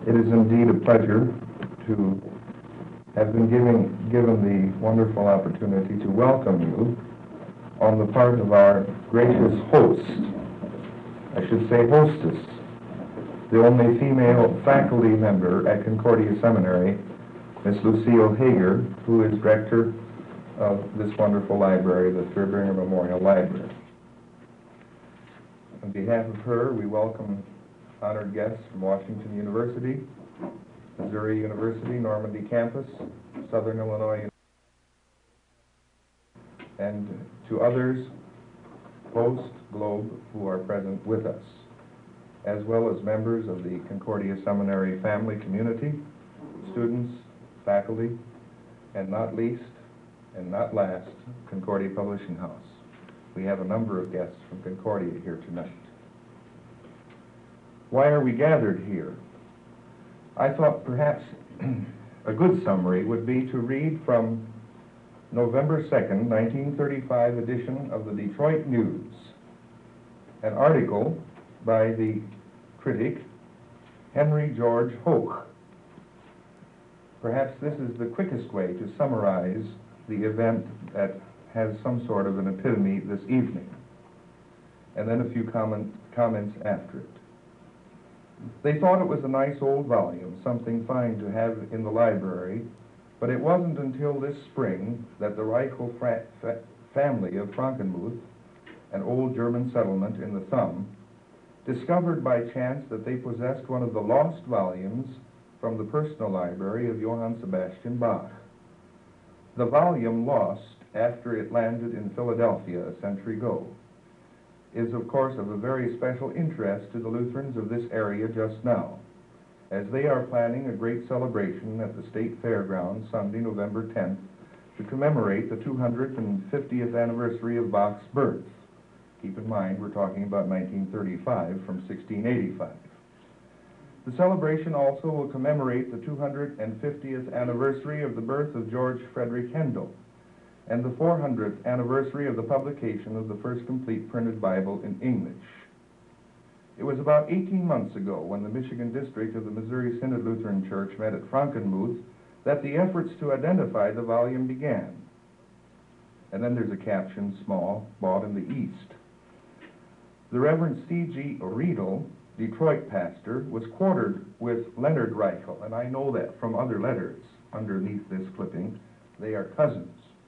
It is indeed a pleasure to have been given the wonderful opportunity to welcome you on the part of our gracious host, I should say hostess, the only female faculty member at Concordia Seminary, Miss Lucille Hager, who is director of this wonderful library, the Thurbringer Memorial Library. On behalf of her, we welcome honored guests from Washington University, Missouri University, Normandy Campus, Southern Illinois, and to others post-Globe who are present with us, as well as members of the Concordia Seminary family community, students, faculty, and not least, and not last, Concordia Publishing House. We have a number of guests from Concordia here tonight. Why are we gathered here? I thought perhaps a good summary would be to read from November 2nd, 1935 edition of the Detroit News, an article by the critic Henry George Hoch. Perhaps this is the quickest way to summarize the event that has some sort of an epitome this evening, and then a few comments after it. They thought it was a nice old volume, something fine to have in the library, but it wasn't until this spring that the Reichel family of Frankenmuth, an old German settlement in the Thumb, discovered by chance that they possessed one of the lost volumes from the personal library of Johann Sebastian Bach. The volume lost after it landed in Philadelphia a century ago is, of course, of a very special interest to the Lutherans of this area just now, as they are planning a great celebration at the State Fairgrounds Sunday, November 10th, to commemorate the 250th anniversary of Bach's birth. Keep in mind, we're talking about 1935 from 1685. The celebration also will commemorate the 250th anniversary of the birth of George Frederick Handel, and the 400th anniversary of the publication of the first complete printed Bible in English. It was about 18 months ago, when the Michigan district of the Missouri Synod Lutheran Church met at Frankenmuth, that the efforts to identify the volume began. And then there's a caption, small, bought in the East. The Reverend C.G. Riedel, Detroit pastor, was quartered with Leonard Reichel, and I know that from other letters underneath this clipping. They are cousins.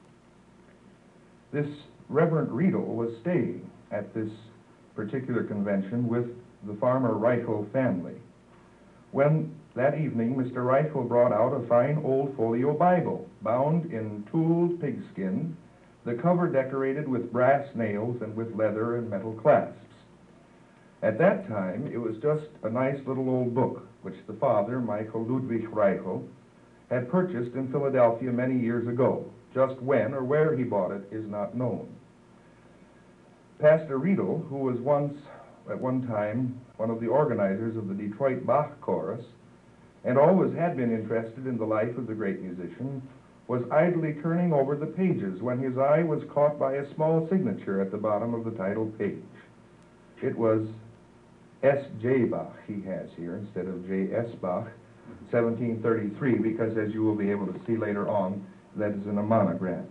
This Reverend Riedel was staying at this particular convention with the farmer Reichel family, when that evening Mr. Reichel brought out a fine old folio Bible, bound in tooled pigskin, the cover decorated with brass nails and with leather and metal clasps. At that time, it was just a nice little old book, which the father, Michael Ludwig Reichel, had purchased in Philadelphia many years ago. Just when or where he bought it is not known. Pastor Riedel, who was at one time one of the organizers of the Detroit Bach Chorus, and always had been interested in the life of the great musician, was idly turning over the pages when his eye was caught by a small signature at the bottom of the title page. It was S.J. Bach he has here instead of J.S. Bach, 1733, because as you will be able to see later on, that is in a monogram.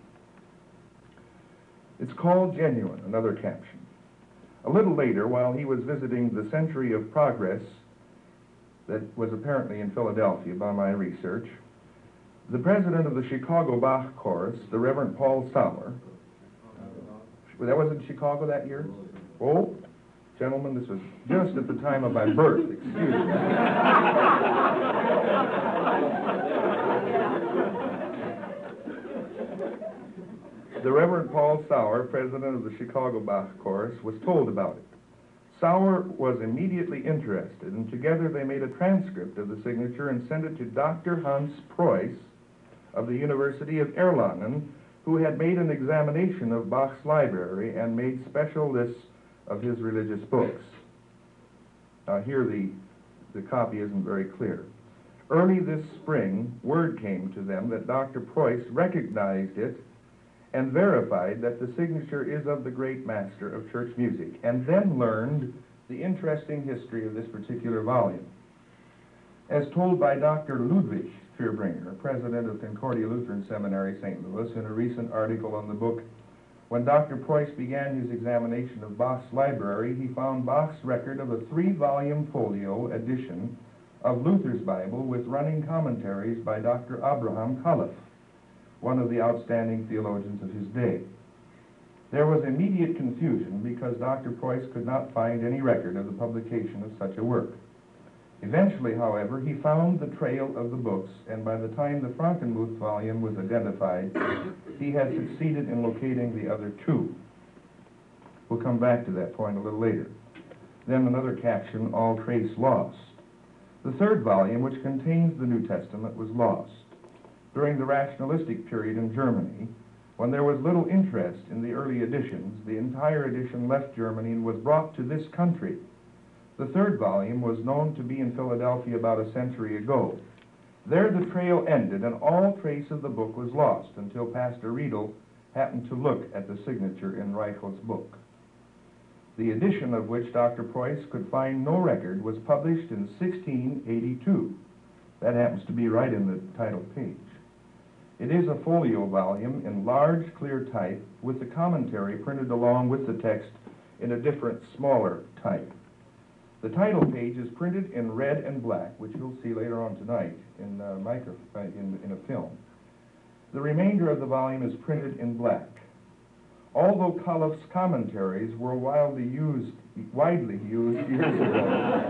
It's called Genuine, another caption. A little later, while he was visiting the Century of Progress that was apparently in Philadelphia by my research, the president of the Chicago Bach Chorus, the Reverend Paul Sauer, that was in Chicago that year? Oh, gentlemen, this was just at the time of my birth, excuse me. The Reverend Paul Sauer, president of the Chicago Bach Chorus, was told about it. Sauer was immediately interested, and together they made a transcript of the signature and sent it to Dr. Hans Preuss of the University of Erlangen, who had made an examination of Bach's library and made special lists of his religious books. Now here the copy isn't very clear. Early this spring, word came to them that Dr. Preuss recognized it and verified that the signature is of the great master of church music, and then learned the interesting history of this particular volume. As told by Dr. Ludwig Fürbringer, president of Concordia Lutheran Seminary, St. Louis, in a recent article on the book, when Dr. Preuss began his examination of Bach's library, he found Bach's record of a 3-volume folio edition of Luther's Bible with running commentaries by Dr. Abraham Kaloff, one of the outstanding theologians of his day. There was immediate confusion because Dr. Preuss could not find any record of the publication of such a work. Eventually, however, he found the trail of the books, and by the time the Frankenmuth volume was identified, he had succeeded in locating the other 2. We'll come back to that point a little later. Then another caption, all trace lost. The 3rd volume, which contains the New Testament, was lost. During the rationalistic period in Germany, when there was little interest in the early editions, the entire edition left Germany and was brought to this country. The 3rd volume was known to be in Philadelphia about a century ago. There the trail ended, and all trace of the book was lost until Pastor Riedel happened to look at the signature in Reichel's book. The edition of which Dr. Preuss could find no record was published in 1682. That happens to be right in the title page. It is a folio volume in large, clear type with the commentary printed along with the text in a different, smaller type. The title page is printed in red and black, which you'll see later on tonight in a film. The remainder of the volume is printed in black. Although Kaloff's commentaries were widely used years ago,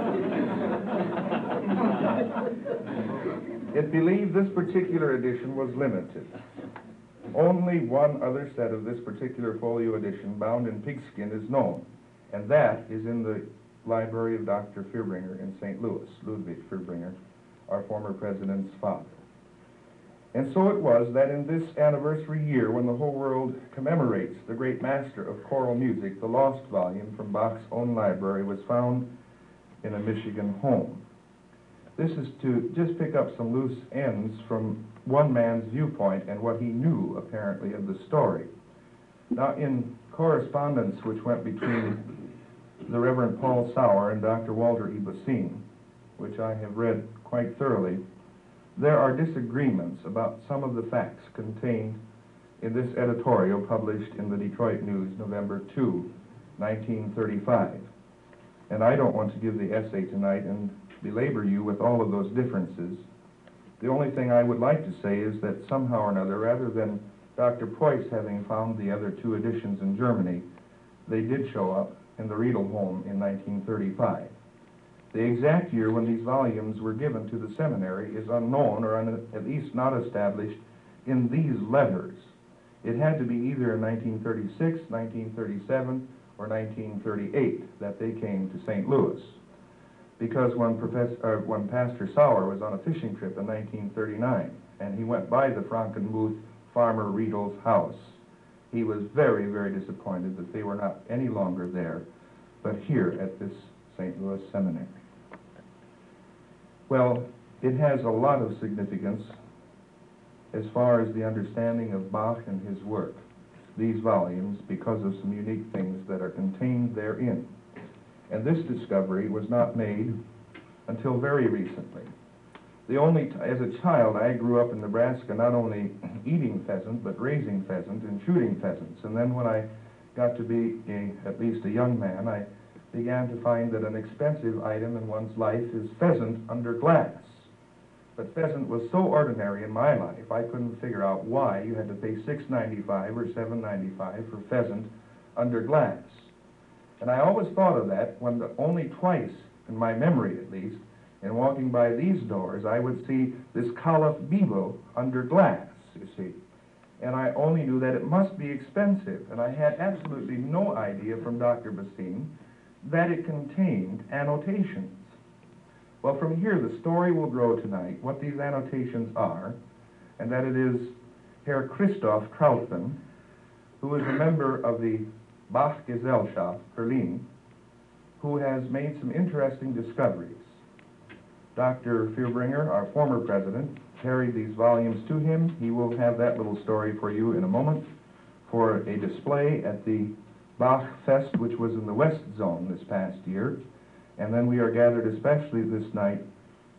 it's believed this particular edition was limited. Only one other set of this particular folio edition, bound in pigskin, is known, and that is in the library of Dr. Fürbringer in St. Louis, Ludwig Fürbringer, our former president's father. And so it was that in this anniversary year, when the whole world commemorates the great master of choral music, the lost volume from Bach's own library was found in a Michigan home. This is to just pick up some loose ends from one man's viewpoint and what he knew, apparently, of the story. Now, in correspondence which went between the Reverend Paul Sauer and Dr. Walter E. Basine, which I have read quite thoroughly, there are disagreements about some of the facts contained in this editorial published in the Detroit News, November 2, 1935. And I don't want to give the essay tonight and belabor you with all of those differences. The only thing I would like to say is that somehow or another, rather than Dr. Preuss having found the other 2 editions in Germany, they did show up in the Riedel home in 1935. The exact year when these volumes were given to the seminary is unknown, or at least not established in these letters. It had to be either in 1936, 1937, or 1938 that they came to St. Louis. Because when Pastor Sauer was on a fishing trip in 1939, and he went by the Frankenmuth farmer Riedel's house, he was very, very disappointed that they were not any longer there, but here at this St. Louis seminary. Well, it has a lot of significance as far as the understanding of Bach and his work, these volumes, because of some unique things that are contained therein. And this discovery was not made until very recently. As a child, I grew up in Nebraska not only eating pheasant, but raising pheasant and shooting pheasants. And then when I got to be at least a young man, I began to find that an expensive item in one's life is pheasant under glass. But pheasant was so ordinary in my life, I couldn't figure out why you had to pay $6.95 or $7.95 for pheasant under glass. And I always thought of that when only twice, in my memory at least, in walking by these doors, I would see this Kaloff Bibel under glass, you see. And I only knew that it must be expensive, and I had absolutely no idea from Dr. Basine that it contained annotations. Well, from here, the story will grow tonight, what these annotations are, and that it is Herr Christoph Trautmann, who is a member of the Bach Gesellschaft, Berlin, who has made some interesting discoveries. Dr. Fürbringer, our former president, carried these volumes to him. He will have that little story for you in a moment for a display at the Bach Fest, which was in the West Zone this past year. And then we are gathered especially this night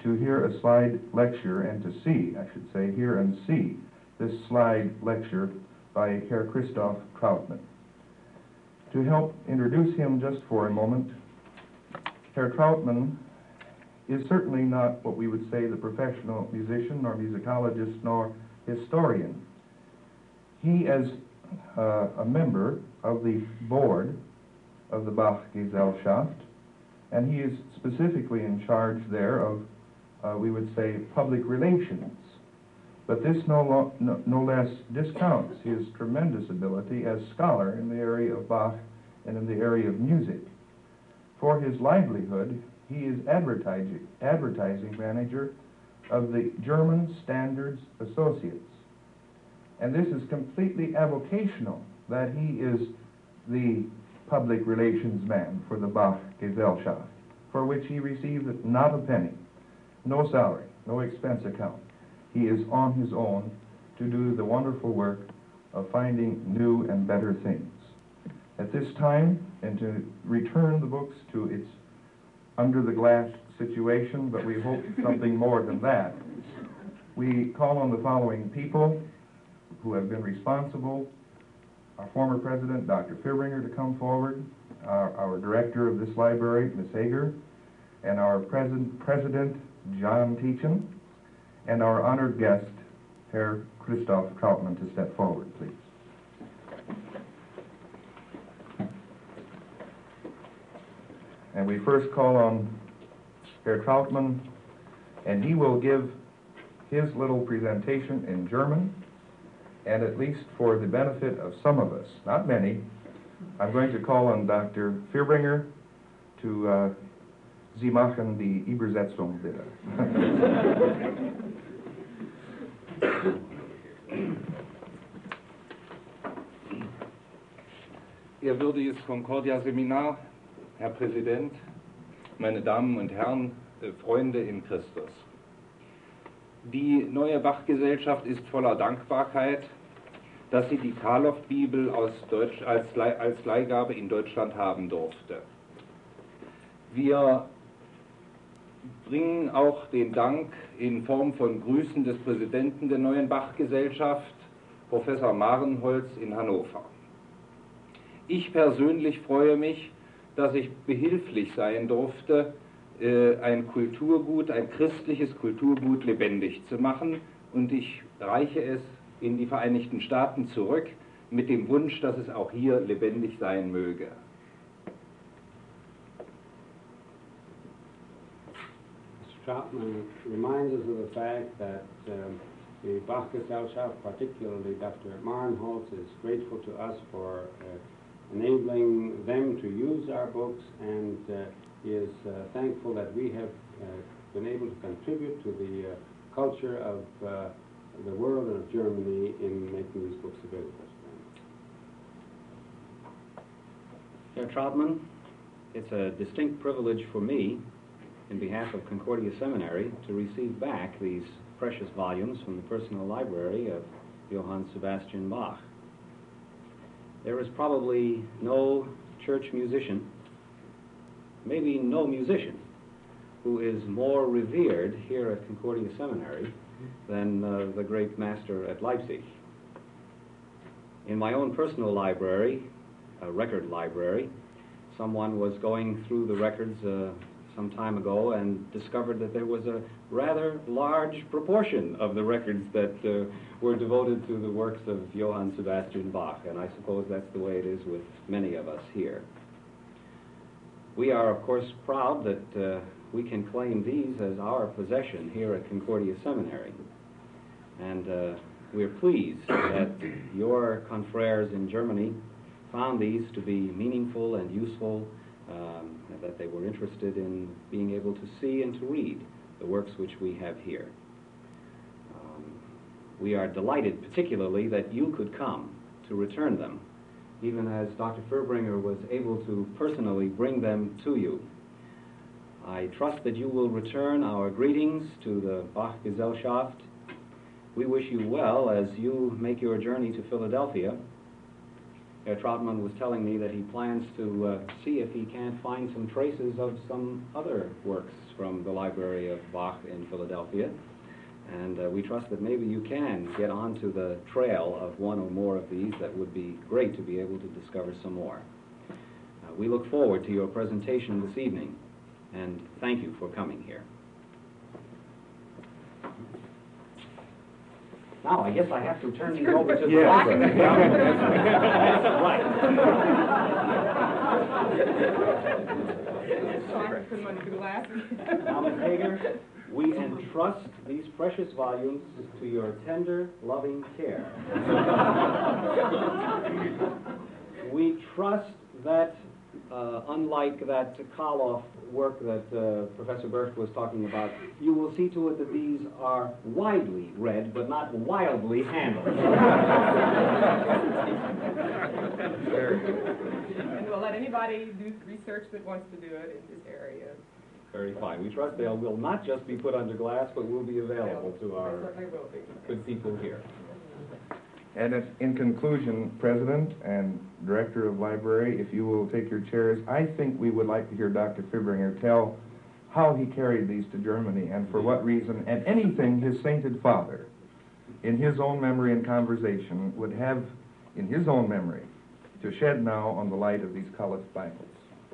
to hear a slide lecture and to see, I should say, hear and see this slide lecture by Herr Christoph Trautmann. To help introduce him just for a moment, Herr Trautmann is certainly not what we would say the professional musician, nor musicologist, nor historian. He, as a member of the board of the Bach-Gesellschaft, and he is specifically in charge there of, we would say, public relations. But this no less discounts his tremendous ability as scholar in the area of Bach and in the area of music. For his livelihood, he is advertising manager of the German Standards Associates. And this is completely avocational, that he is the public relations man for the Bach-Gesellschaft, for which he receives not a penny, no salary, no expense account. He is on his own to do the wonderful work of finding new and better things. At this time, and to return the books to its under-the-glass situation, but we hope something more than that, we call on the following people who have been responsible: our former president, Dr. Fierbringer, to come forward, our director of this library, Ms. Hager, and our president, John Teachin, and our honored guest, Herr Christoph Trautmann, to step forward, please. And we first call on Herr Trautmann, and he will give his little presentation in German, and at least for the benefit of some of us, not many, I'm going to call on Dr. Fierbringer to Sie machen die Übersetzung, bitte. Ehrwürdiges Concordia-Seminar, Herr Präsident, meine Damen und Herren, Freunde in Christus. Die neue Bach-Gesellschaft ist voller Dankbarkeit, dass sie die Karloff-Bibel als Leihgabe in Deutschland haben durfte. Wir bringen auch den Dank in Form von Grüßen des Präsidenten der neuen Bach-Gesellschaft, Professor Marenholz in Hannover. Ich persönlich freue mich, dass ich behilflich sein durfte, ein Kulturgut, ein christliches Kulturgut lebendig zu machen, und ich reiche es in die Vereinigten Staaten zurück mit dem Wunsch, dass es auch hier lebendig sein möge. Mr. Trautmann reminds us of the fact that the Bach-Gesellschaft, particularly Dr. Marenholz, is grateful to us for enabling them to use our books, and is thankful that we have been able to contribute to the culture of the world and of Germany in making these books available to them. Herr Trautmann, it's a distinct privilege for me, in behalf of Concordia Seminary, to receive back these precious volumes from the personal library of Johann Sebastian Bach. There is probably no church musician, maybe no musician, who is more revered here at Concordia Seminary than the great master at Leipzig. In my own personal library, a record library, someone was going through the records some time ago and discovered that there was a rather large proportion of the records that were devoted to the works of Johann Sebastian Bach, and I suppose that's the way it is with many of us here. We are, of course, proud that we can claim these as our possession here at Concordia Seminary, and we're pleased that your confreres in Germany found these to be meaningful and useful, that they were interested in being able to see and to read the works which we have here. We are delighted particularly that you could come to return them, even as Dr. Fierbringer was able to personally bring them to you. I trust that you will return our greetings to the Bach-Gesellschaft. We wish you well as you make your journey to Philadelphia, Herr Trautmann was telling me that he plans to see if he can't find some traces of some other works from the Library of Bach in Philadelphia. And we trust that maybe you can get onto the trail of one or more of these. That would be great to be able to discover some more. We look forward to your presentation this evening, and thank you for coming here. Now, I guess I have to turn these over to the library. Now, Ms. Hager, we entrust these precious volumes to your tender, loving care. We trust that, unlike that Karloff work that Professor Bercht was talking about, you will see to it that these are widely read, but not wildly handled. And we'll let anybody do research that wants to do it in this area. Very fine. We trust they will not just be put under glass, but will be available to our good people here. And in conclusion, President and Director of Library, if you will take your chairs, I think we would like to hear Dr. Fibringer tell how he carried these to Germany and for what reason, and anything his sainted father, in his own memory and conversation, would have in his own memory to shed now on the light of these Caliph Bibles.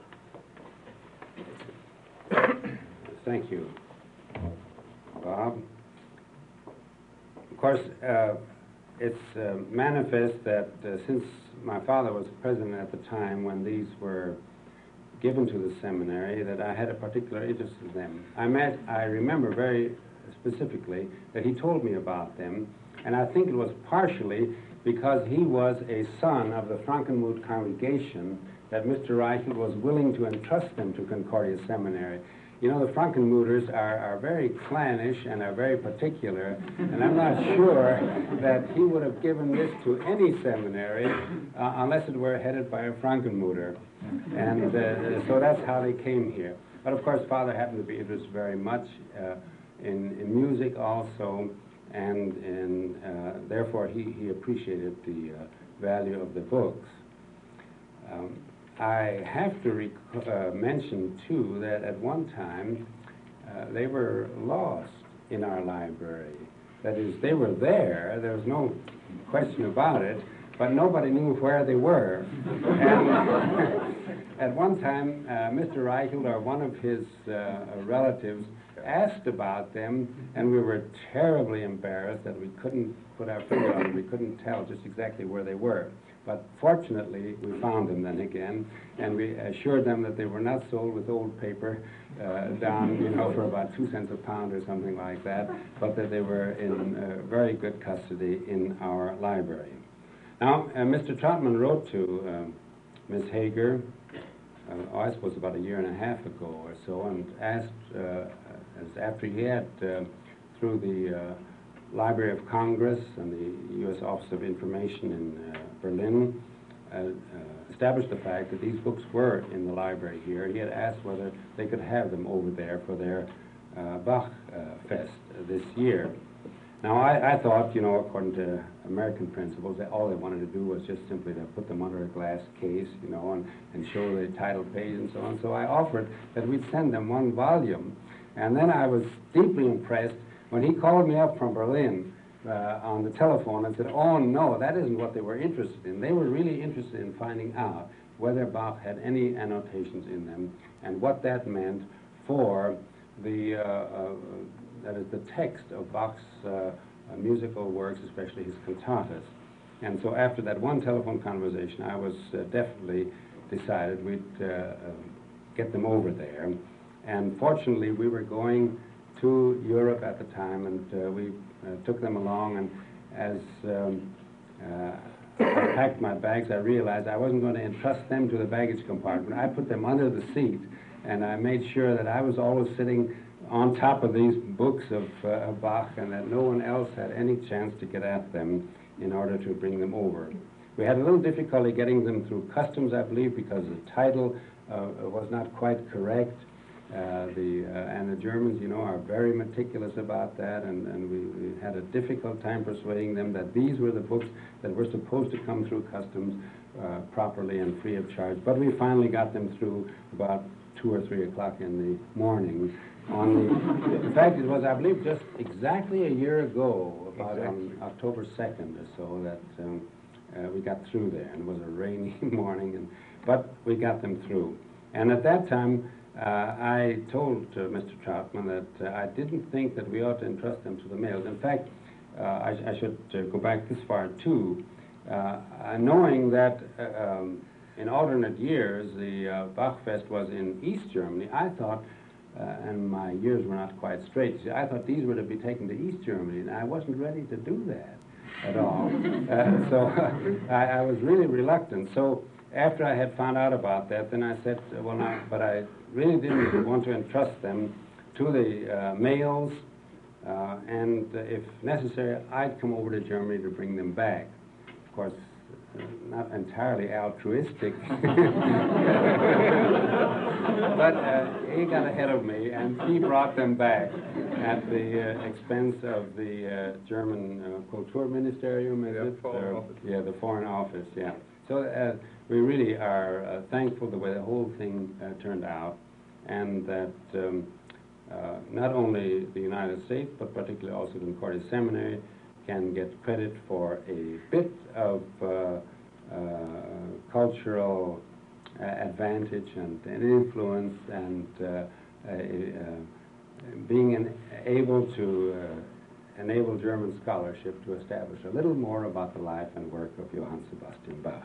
Thank you, Bob. Of course, it's manifest that since my father was president at the time when these were given to the seminary, that I had a particular interest in them. I remember very specifically that he told me about them, and I think it was partially because he was a son of the Frankenmuth congregation that Mr. Reichel was willing to entrust them to Concordia Seminary. You know, the Frankenmuthers are very clannish and are very particular, and I'm not sure that he would have given this to any seminary unless it were headed by a Frankenmuther. And so that's how they came here. But of course, Father happened to be interested very much in music also, and therefore he appreciated the value of the books. I have to mention, too, that at one time they were lost in our library. That is, they were there was no question about it, but nobody knew where they were. And at one time, Mr. Reichel or one of his relatives asked about them, and we were terribly embarrassed that we couldn't put our finger on them. We couldn't tell just exactly where they were. But fortunately, we found them then again, and we assured them that they were not sold with old paper down, you know, for about 2 cents a pound or something like that, but that they were in very good custody in our library. Now, Mr. Trautmann wrote to Ms. Hager, I suppose about 1.5 years ago or so, and asked, as after he had, through the Library of Congress and the U.S. Office of Information in Berlin, established the fact that these books were in the library here. He had asked whether they could have them over there for their Bach Fest this year. Now, I thought, you know, according to American principles, that all they wanted to do was just simply to put them under a glass case, you know, and show the title page and so on. So I offered that we'd send them 1 volume. And then I was deeply impressed when he called me up from Berlin on the telephone and said, oh, no, that isn't what they were interested in. They were really interested in finding out whether Bach had any annotations in them and what that meant for the, that is, the text of Bach's musical works, especially his cantatas. And so after that one telephone conversation, I was definitely decided we'd get them over there. And fortunately, we were going to Europe at the time, and we took them along, and as I packed my bags, I realized I wasn't going to entrust them to the baggage compartment. I put them under the seat, and I made sure that I was always sitting on top of these books of Bach, and that no one else had any chance to get at them in order to bring them over. We had a little difficulty getting them through customs, I believe, because the title was not quite correct. And the Germans, you know, are very meticulous about that, and we had a difficult time persuading them that these were the books that were supposed to come through customs properly and free of charge. But we finally got them through about 2 or 3 o'clock in the morning. In fact, it was, I believe, just exactly a year ago, about on October 2nd or so, that we got through there. And it was a rainy morning, but we got them through. And at that time, I told Mr. Troutman that I didn't think that we ought to entrust them to the males. In fact, I should go back this far, too. Knowing that in alternate years, the Bachfest was in East Germany, I thought, and my years were not quite straight, I thought these were to be taken to East Germany, and I wasn't ready to do that at all. So I was really reluctant. So after I had found out about that, then I said, well, now, but I really didn't want to entrust them to the males, and if necessary, I'd come over to Germany to bring them back. Of course, not entirely altruistic, but he got ahead of me, and he brought them back at the expense of the German Kulturministerium, is it? Foreign Office. Yeah, the Foreign Office, yeah. So we really are thankful the way the whole thing turned out, and that not only the United States, but particularly also the Concordia Seminary, can get credit for a bit of cultural advantage and influence, and being able to enable German scholarship to establish a little more about the life and work of Johann Sebastian Bach.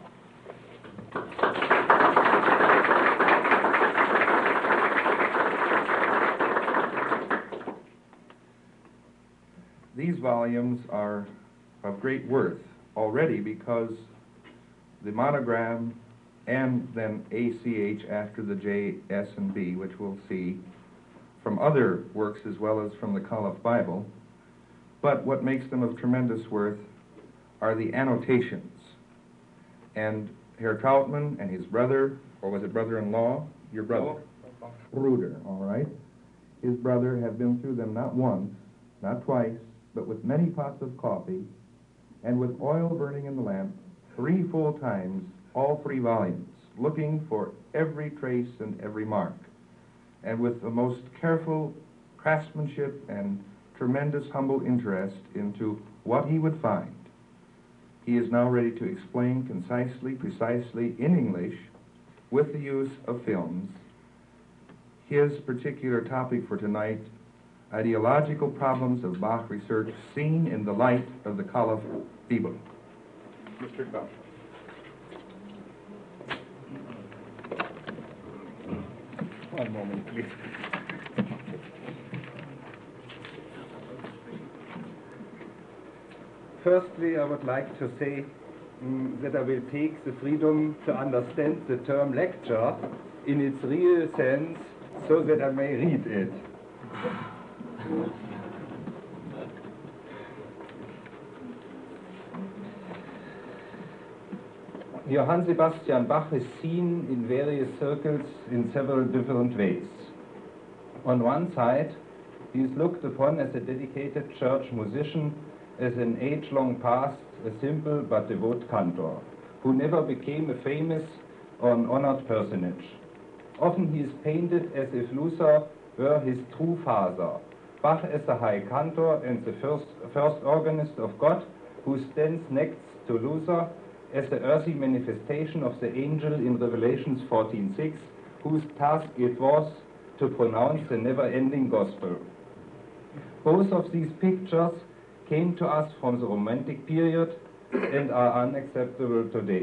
These volumes are of great worth already because the monogram and then ACH after the J, S, and B, which we'll see from other works as well as from the Caliph Bible. But what makes them of tremendous worth are the annotations. And Herr Trautmann and his brother, or was it brother-in-law? Your brother. Bruder, all right. His brother have been through them not once, not twice, but with many pots of coffee, and with oil burning in the lamp, 3 full times, all 3 volumes, looking for every trace and every mark, and with the most careful craftsmanship and tremendous humble interest into what he would find. He is now ready to explain concisely, precisely, in English, with the use of films, his particular topic for tonight, ideological problems of Bach research seen in the light of the Caliph Bible. Mr. Klaus. One moment, please. Firstly, I would like to say that I will take the freedom to understand the term lecture in its real sense so that I may read it. Johann Sebastian Bach is seen in various circles in several different ways. On one side, he is looked upon as a dedicated church musician, as an age-long past, a simple but devout cantor, who never became a famous or an honored personage. Often he is painted as if Luther were his true father, Bach as the high cantor and the first organist of God, who stands next to Luther as the earthly manifestation of the angel in Revelations 14:6, whose task it was to pronounce the never-ending gospel. Both of these pictures came to us from the Romantic period and are unacceptable today.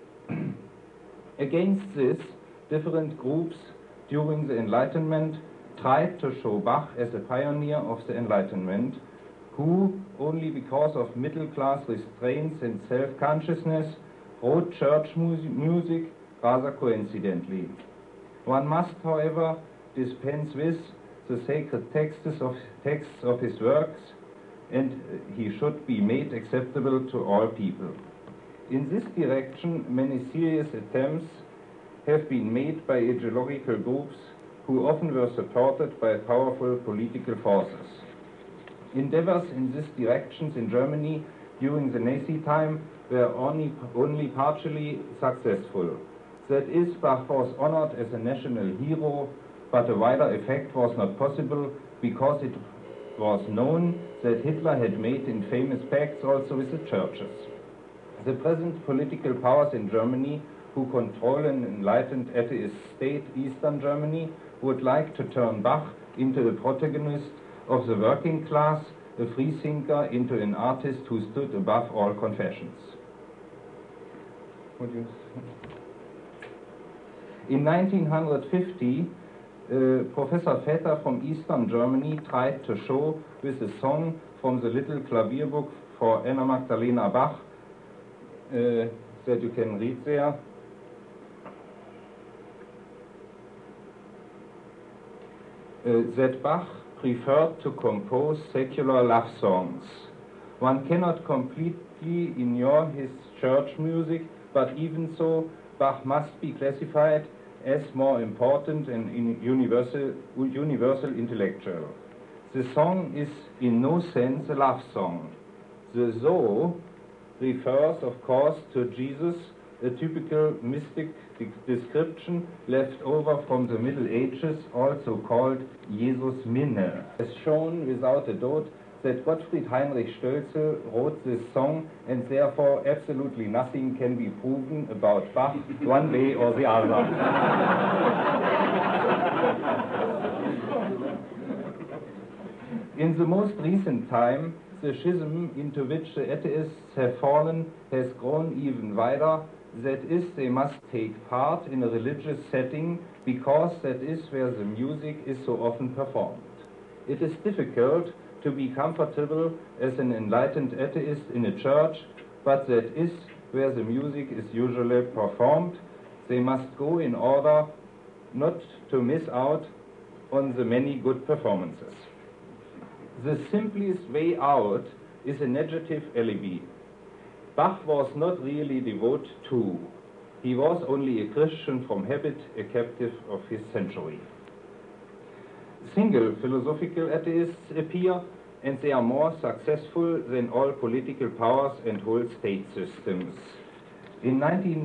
Against this, different groups during the Enlightenment tried to show Bach as a pioneer of the Enlightenment, who, only because of middle-class restraints and self-consciousness, wrote church music rather coincidentally. One must, however, dispense with the sacred texts of his works, and he should be made acceptable to all people. In this direction, many serious attempts have been made by ideological groups who often were supported by powerful political forces. Endeavors in this direction in Germany during the Nazi time were only partially successful. That is, Bach was honored as a national hero, but a wider effect was not possible because it was known that Hitler had made infamous pacts also with the churches. The present political powers in Germany, who control an enlightened atheist state, Eastern Germany, would like to turn Bach into a protagonist of the working class, a freethinker into an artist who stood above all confessions. In 1950, Professor Vetter from Eastern Germany tried to show with a song from the Little Klavierbook for Anna Magdalena Bach that you can read there. That Bach preferred to compose secular love songs. One cannot completely ignore his church music, but even so, Bach must be classified as more important and universal intellectual. The song is in no sense a love song. The "so" refers, of course, to Jesus, a typical mystic description left over from the Middle Ages, also called Jesus Minne. As shown without a doubt that Gottfried Heinrich Stölzel wrote this song, and therefore absolutely nothing can be proven about Bach one way or the other. In the most recent time, the schism into which the atheists have fallen has grown even wider. That is, they must take part in a religious setting because that is where the music is so often performed. It is difficult to be comfortable as an enlightened atheist in a church, but that is where the music is usually performed. They must go in order not to miss out on the many good performances. The simplest way out is a negative alibi. Bach was not really devout to. He was only a Christian from habit, a captive of his century. Single philosophical atheists appear, and they are more successful than all political powers and whole state systems. In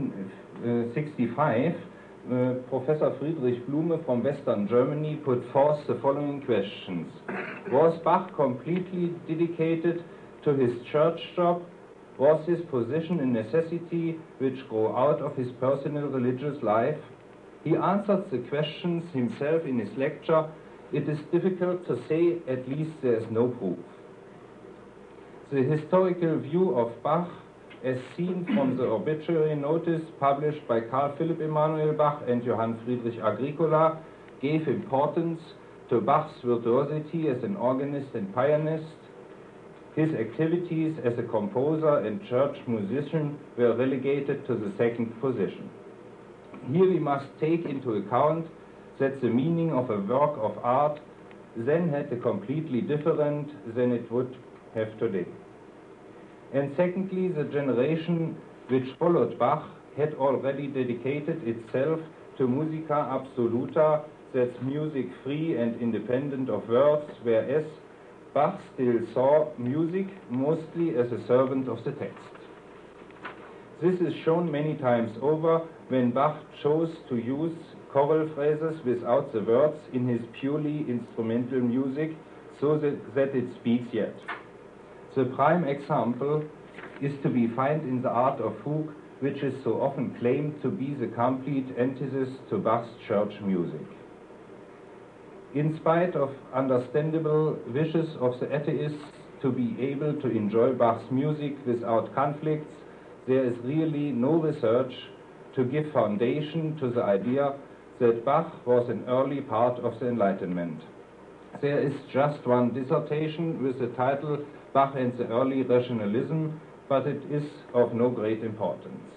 1965, Professor Friedrich Blume from Western Germany put forth the following questions. Was Bach completely dedicated to his church job? Was his position a necessity which grew out of his personal religious life? He answered the questions himself in his lecture. It is difficult to say, at least there is no proof. The historical view of Bach, as seen from the obituary notice published by Carl Philipp Emanuel Bach and Johann Friedrich Agricola, gave importance to Bach's virtuosity as an organist and pianist. His activities as a composer and church musician were relegated to the second position. Here we must take into account that the meaning of a work of art then had a completely different than it would have today. And secondly, the generation which followed Bach had already dedicated itself to musica absoluta, that's music free and independent of words, whereas Bach still saw music mostly as a servant of the text. This is shown many times over when Bach chose to use choral phrases without the words in his purely instrumental music so that it speaks yet. The prime example is to be found in the art of fugue, which is so often claimed to be the complete antithesis to Bach's church music. In spite of understandable wishes of the atheists to be able to enjoy Bach's music without conflicts, there is really no research to give foundation to the idea that Bach was an early part of the Enlightenment. There is just one dissertation with the title Bach and the Early Rationalism, but it is of no great importance.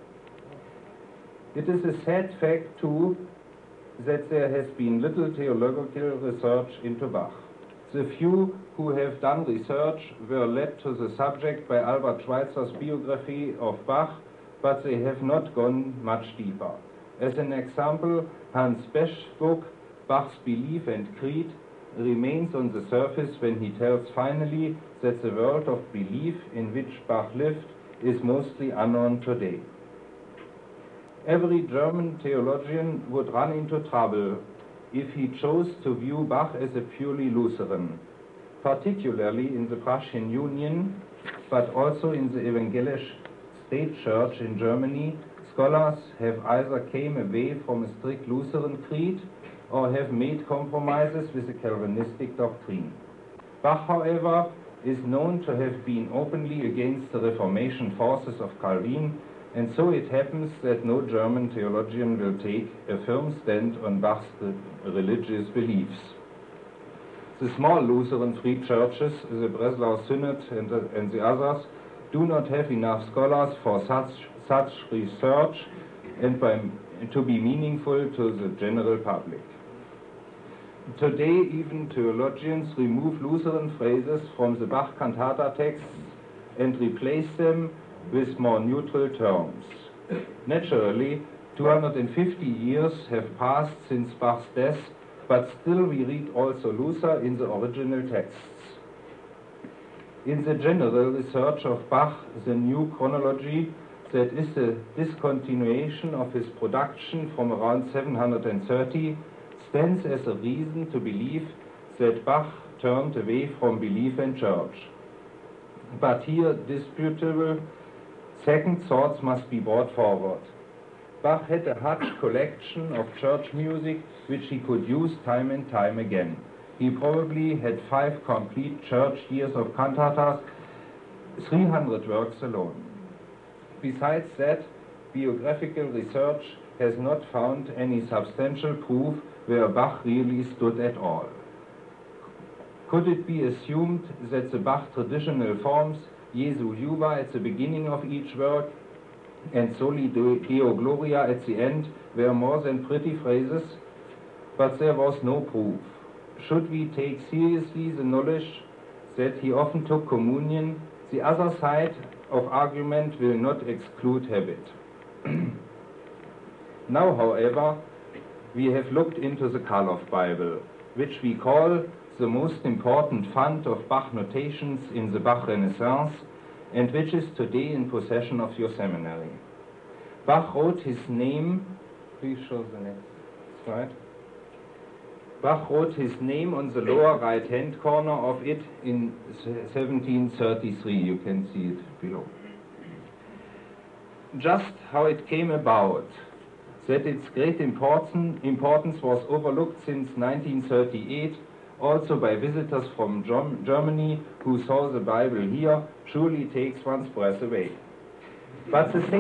It is a sad fact, too, that there has been little theological research into Bach. The few who have done research were led to the subject by Albert Schweitzer's biography of Bach, but they have not gone much deeper. As an example, Hans Besch's book, Bach's Belief and Creed, remains on the surface when he tells finally that the world of belief in which Bach lived is mostly unknown today. Every German theologian would run into trouble if he chose to view Bach as a purely Lutheran, particularly in the Prussian Union, but also in the Evangelisch State Church in Germany. Scholars have either came away from a strict Lutheran creed or have made compromises with the Calvinistic doctrine. Bach, however, is known to have been openly against the Reformation forces of Calvin, and so it happens that no German theologian will take a firm stand on Bach's religious beliefs. The small Lutheran free churches, the Breslau Synod and the others, do not have enough scholars for such research and to be meaningful to the general public. Today, even theologians remove Lutheran phrases from the Bach cantata texts and replace them with more neutral terms. Naturally, 250 years have passed since Bach's death, but still we read also Luther in the original texts. In the general research of Bach, the new chronology, that is the discontinuation of his production from around 730, stands as a reason to believe that Bach turned away from belief and church. But here, disputable second thoughts must be brought forward. Bach had a huge collection of church music which he could use time and time again. He probably had 5 complete church years of cantatas, 300 works alone. Besides that, biographical research has not found any substantial proof where Bach really stood at all. Could it be assumed that the Bach traditional forms, Jesu Juva at the beginning of each work and Soli Deo Gloria at the end, were more than pretty phrases? But there was no proof. Should we take seriously the knowledge that he often took communion, the other side of argument will not exclude habit. Now, however, we have looked into the Karloff Bible, which we call the most important fund of Bach notations in the Bach Renaissance, and which is today in possession of your seminary. Bach wrote his name, please show the next slide. Bach wrote his name on the lower right-hand corner of it in 1733. You can see it below. Just how it came about that its great importance was overlooked since 1938, also by visitors from Germany who saw the Bible here, surely takes one's breath away. But the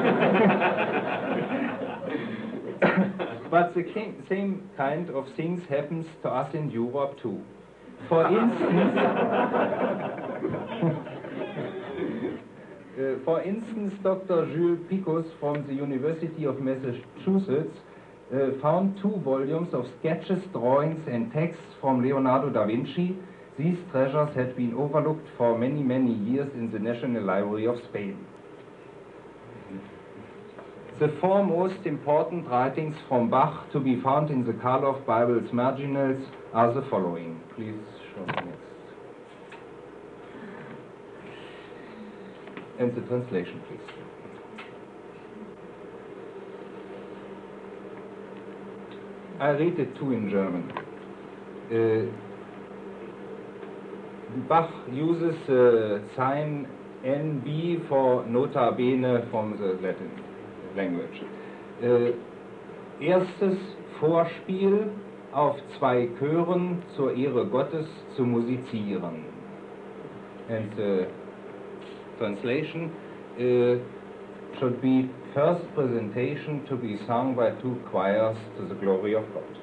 same kind of things happens to us in Europe too. For instance, Dr. Jules Picus from the University of Massachusetts found 2 volumes of sketches, drawings, and texts from Leonardo da Vinci. These treasures had been overlooked for many, many years in the National Library of Spain. The 4 most important writings from Bach to be found in the Karloff Bible's marginals are the following. Please show the next. And the translation, please. I read it too in German. Bach uses the sign NB for nota bene from the Latin language. Erstes Vorspiel, auf 2 Chören zur Ehre Gottes zu musizieren. And the translation should be first presentation to be sung by 2 choirs to the glory of God.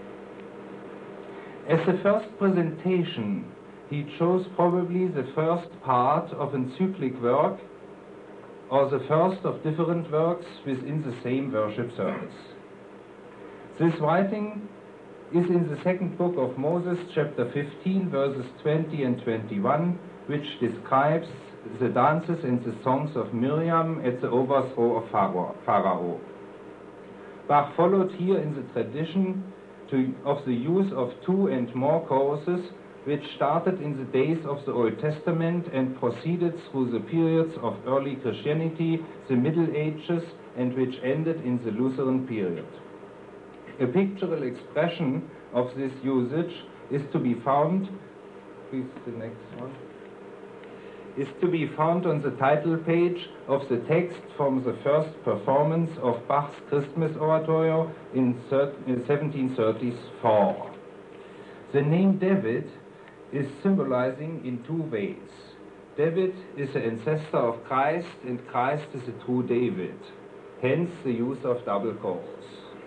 As the first presentation, he chose probably the first part of an encyclic work or the first of different works within the same worship service. This writing is in the 2nd book of Moses, chapter 15, verses 20 and 21, which describes the dances and the songs of Miriam at the overthrow of Pharaoh. Bach followed here in the tradition of the use of 2 and more choruses which started in the days of the Old Testament and proceeded through the periods of early Christianity, the Middle Ages, and which ended in the Lutheran period. A pictorial expression of this usage is to be found, please the next one, is to be found on the title page of the text from the first performance of Bach's Christmas Oratorio in 1734. The name David is symbolizing in two ways. David is the ancestor of Christ, and Christ is a true David. Hence the use of double chorus.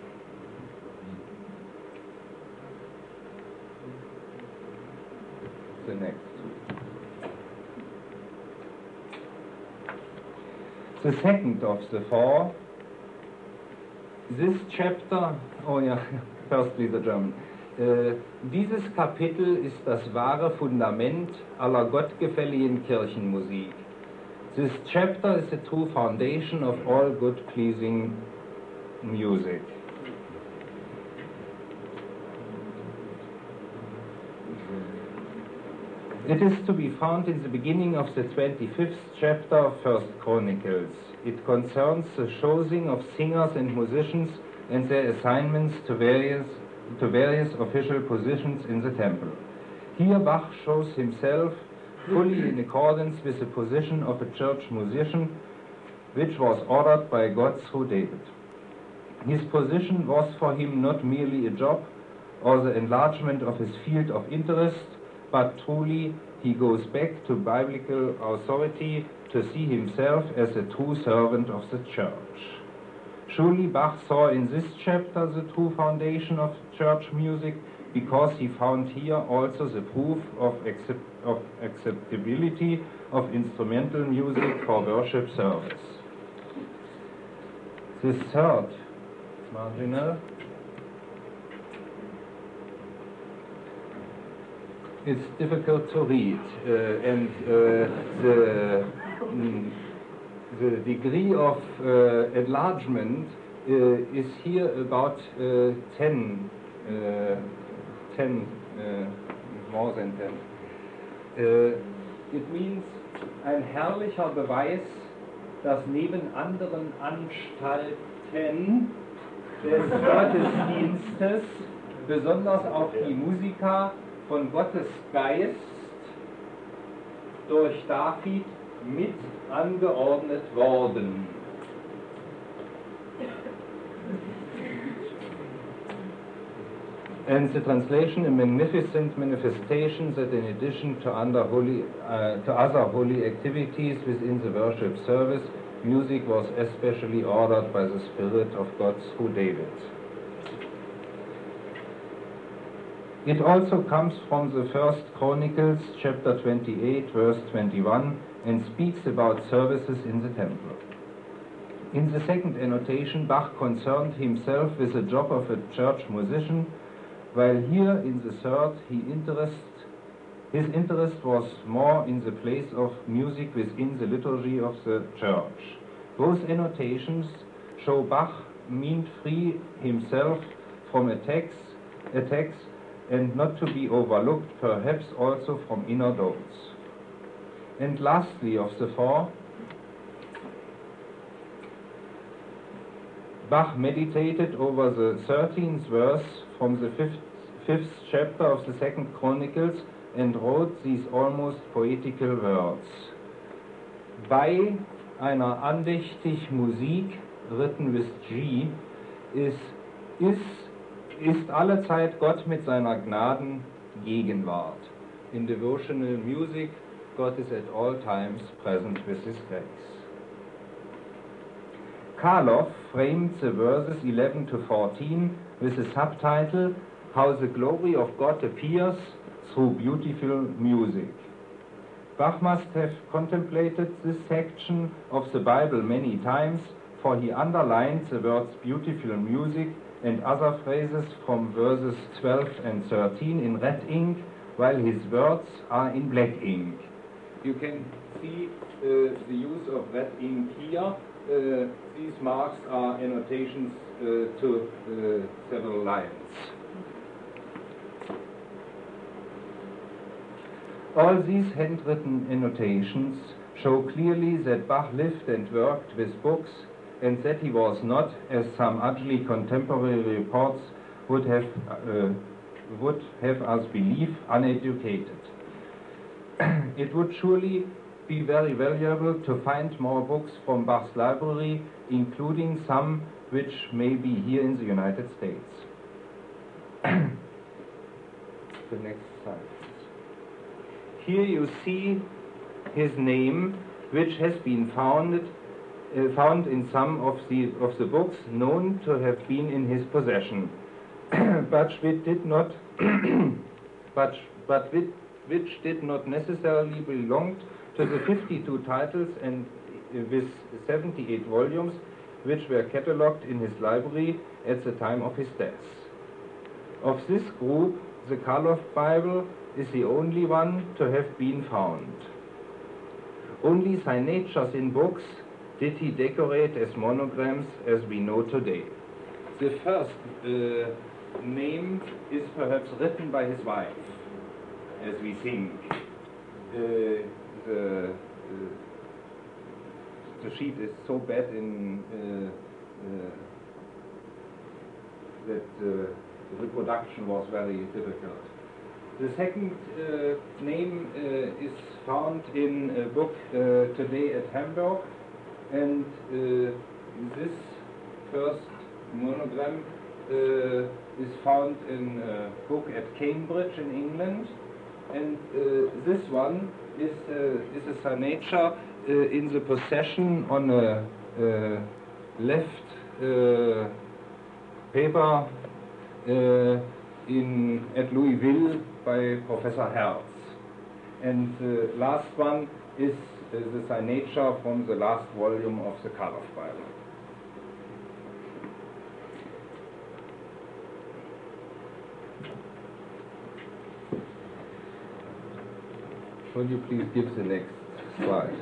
The next. The second of the four, this chapter, oh yeah, first please the German. Dieses Kapitel ist das wahre Fundament aller gottgefälligen Kirchenmusik. This chapter is the true foundation of all good pleasing music. It is to be found in the beginning of the 25th chapter of First Chronicles. It concerns the choosing of singers and musicians and their assignments to various official positions in the temple. Here Bach shows himself fully in accordance with the position of a church musician, which was ordered by God through David. His position was for him not merely a job or the enlargement of his field of interest, but truly he goes back to biblical authority to see himself as a true servant of the church. Surely Bach saw in this chapter the true foundation of church music, because he found here also the proof of acceptability of instrumental music for worship service. The third marginal is difficult to read, and the degree of enlargement is here about 10, more than 10. It means ein herrlicher Beweis, dass neben anderen Anstalten des Gottesdienstes besonders auch die Musiker von Gottes Geist durch David mit angeordnet worden. And the translation, a magnificent manifestation that in addition to other holy activities within the worship service, music was especially ordered by the Spirit of God through David. It also comes from the First Chronicles, chapter 28, verse 21, and speaks about services in the temple. In the second annotation, Bach concerned himself with the job of a church musician, while here in the third, his interest was more in the place of music within the liturgy of the church. Both annotations show Bach meant free himself from a text, and not to be overlooked, perhaps also from inner doubts. And lastly of the four, Bach meditated over the 13th verse from the fifth chapter of the Second Chronicles and wrote these almost poetical words. Bei einer andächtig Musik, written with G, ist allezeit Gott mit seiner Gnaden Gegenwart. In devotional music, God is at all times present with His grace. Karloff framed the verses 11 to 14 with the subtitle, How the Glory of God Appears Through Beautiful Music. Bach must have contemplated this section of the Bible many times, for he underlined the words beautiful music and other phrases from verses 12 and 13 in red ink, while his words are in black ink. You can see the use of red ink here. These marks are annotations to several lines. All these handwritten annotations show clearly that Bach lived and worked with books, and that he was not, as some ugly contemporary reports would have us believe, uneducated. It would surely be very valuable to find more books from Bach's library, including some which may be here in the United States. The next slide. Here you see his name, which has been found in some of the books known to have been in his possession, but which did not which did not necessarily belong to the 52 titles and with 78 volumes which were catalogued in his library at the time of his death. Of this group, the Karloff Bible is the only one to have been found. Only signatures in books did he decorate as monograms as we know today. The first name is perhaps written by his wife, as we think. The sheet is so bad that the reproduction was very difficult. The second name is found in a book today at Hamburg, and this first monogram is found in a book at Cambridge in England, and this one is a signature in the possession on a left paper at Louisville by Professor Hertz. And the last one is the signature from the last volume of the Karloff Bible. Will you please give the next slide?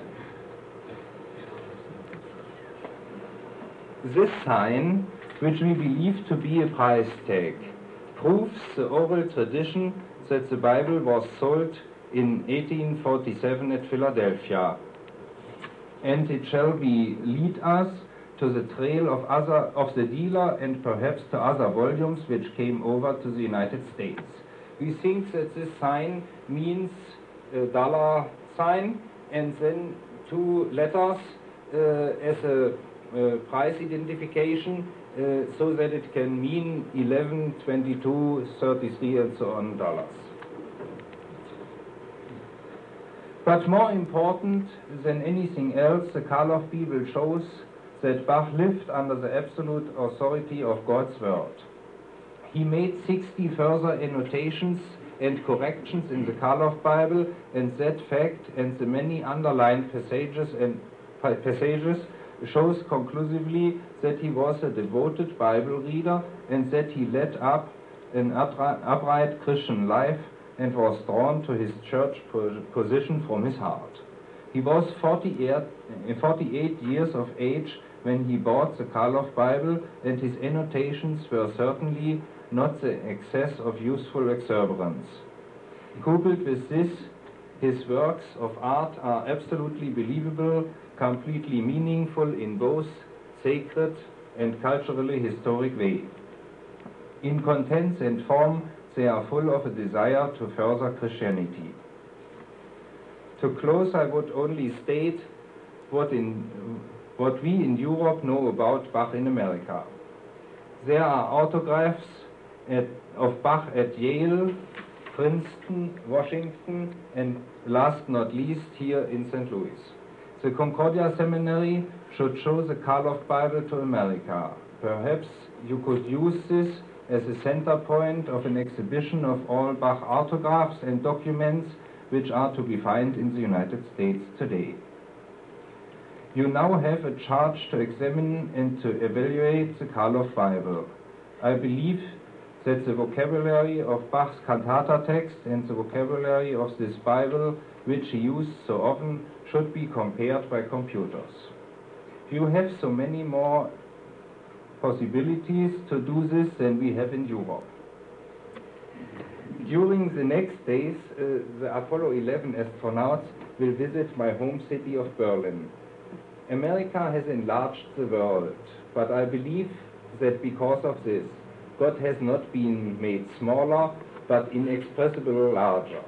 This sign, which we believe to be a price tag, proves the oral tradition that the Bible was sold in 1847 at Philadelphia, and it shall lead us to the trail of the dealer and perhaps to other volumes which came over to the United States. We think that this sign means a dollar sign and then two letters as a price identification, so that it can mean 11, 22, 33 and so on dollars. But more important than anything else, the Karloff Bible shows that Bach lived under the absolute authority of God's Word. He made 60 further annotations and corrections in the Karloff Bible, and that fact and the many underlined passages shows conclusively that he was a devoted Bible reader and that he led up an upright Christian life and was drawn to his church position from his heart. He was 48 years of age when he bought the Karloff Bible, and his annotations were certainly not the excess of useful exuberance. Coupled with this, his works of art are absolutely believable, completely meaningful in both sacred and culturally historic way. In contents and form, they are full of a desire to further Christianity. To close, I would only state what we in Europe know about Bach in America. There are autographs of Bach at Yale, Princeton, Washington, and last not least here in St. Louis. The Concordia Seminary should show the Karloff Bible to America. Perhaps you could use this as a center point of an exhibition of all Bach autographs and documents which are to be found in the United States today. You now have a charge to examine and to evaluate the Karloff Bible. I believe that the vocabulary of Bach's cantata text and the vocabulary of this Bible, which he used so often, should be compared by computers. You have so many more possibilities to do this than we have in Europe. During the next days, the Apollo 11 astronauts will visit my home city of Berlin. America has enlarged the world, but I believe that because of this, God has not been made smaller, but inexpressibly larger.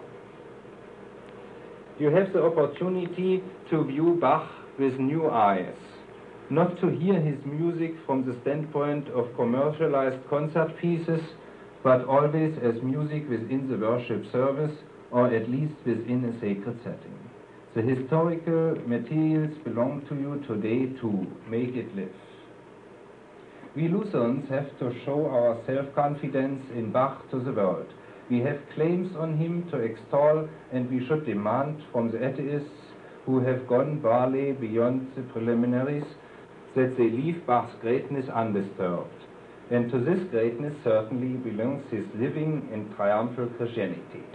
You have the opportunity to view Bach with new eyes, not to hear his music from the standpoint of commercialized concert pieces, but always as music within the worship service, or at least within a sacred setting. The historical materials belong to you today too. Make it live. We Lutherans have to show our self-confidence in Bach to the world. We have claims on him to extol, and we should demand from the atheists who have gone barely beyond the preliminaries that they leave Bach's greatness undisturbed. And to this greatness certainly belongs his living in triumphal Christianity.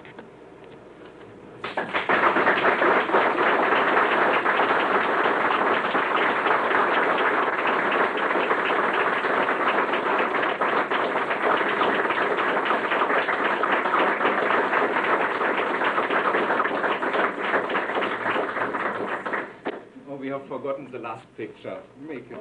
We have forgotten the last picture. Make it.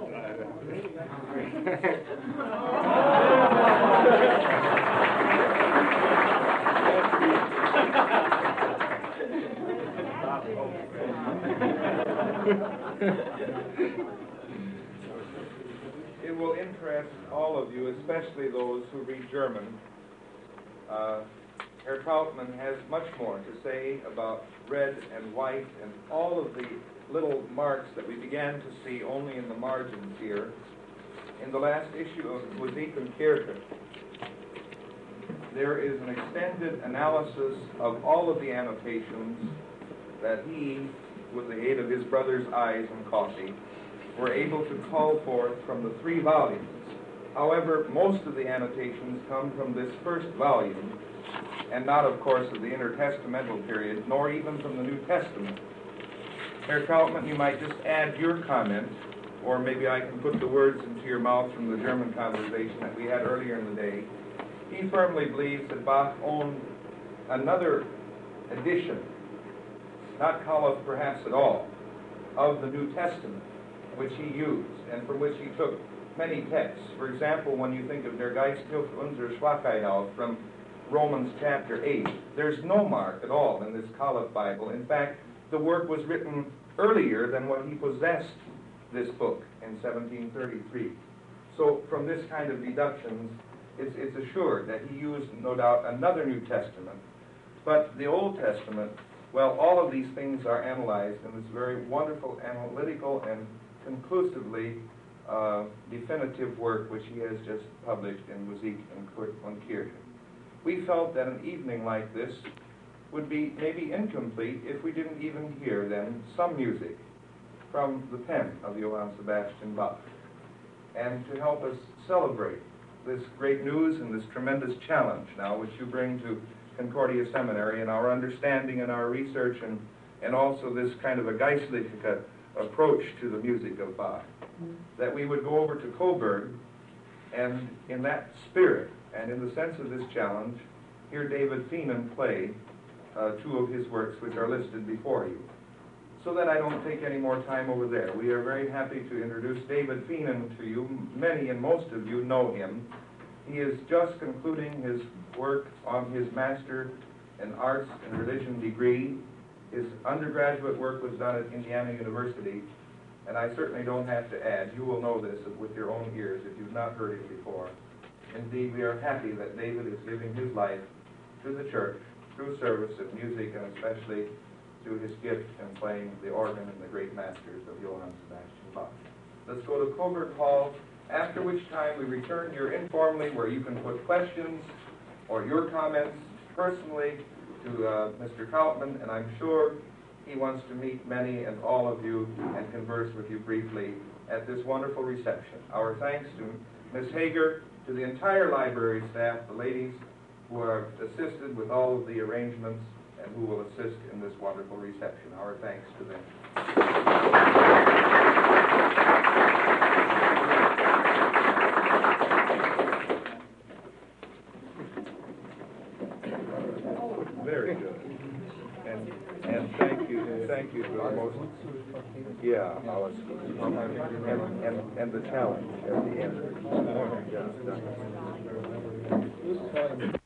It will interest all of you, especially those who read German. Herr Trautmann has much more to say about red and white and all of the little marks that we began to see only in the margins here. In the last issue of Musik und Kirche, there is an extended analysis of all of the annotations that he, with the aid of his brother's eyes and coffee, were able to call forth from the 3 volumes. However, most of the annotations come from this first volume, and not, of course, of the intertestamental period, nor even from the New Testament. Herr Trautmann, you might just add your comment, or maybe I can put the words into your mouth from the German conversation that we had earlier in the day. He firmly believes that Bach owned another edition, not Caliph perhaps at all, of the New Testament, which he used, and from which he took many texts. For example, when you think of Der Geist hilft unsere Schwachheit auf from Romans chapter 8, there's no mark at all in this Caliph Bible. In fact, the work was written earlier than when he possessed this book in 1733. So from this kind of deductions, it's assured that he used, no doubt, another New Testament. But the Old Testament, well, all of these things are analyzed in this very wonderful, analytical, and conclusively definitive work which he has just published in Musik und Kirche. We felt that an evening like this would be maybe incomplete if we didn't even hear then some music from the pen of Johann Sebastian Bach. And to help us celebrate this great news and this tremendous challenge now which you bring to Concordia Seminary in our understanding and our research and also this kind of a Geistliche approach to the music of Bach, that we would go over to Coburg and in that spirit and in the sense of this challenge, hear David Feenan play 2 of his works which are listed before you. So that I don't take any more time over there, we are very happy to introduce David Feenan to you. Many and most of you know him. He is just concluding his work on his Master in Arts and Religion degree. His undergraduate work was done at Indiana University, and I certainly don't have to add, you will know this with your own ears if you've not heard it before. Indeed, we are happy that David is giving his life to the church through service of music and especially through his gift in playing the organ and the great masters of Johann Sebastian Bach. Let's go to Coburg Hall, after which time we return here informally where you can put questions or your comments personally to Mr. Trautmann, and I'm sure he wants to meet many and all of you and converse with you briefly at this wonderful reception. Our thanks to Ms. Hager, to the entire library staff, the ladies who are assisted with all of the arrangements and who will assist in this wonderful reception. Our thanks to them. Very good. And thank you to the most, yeah, Alice. And the challenge at the end. Yeah.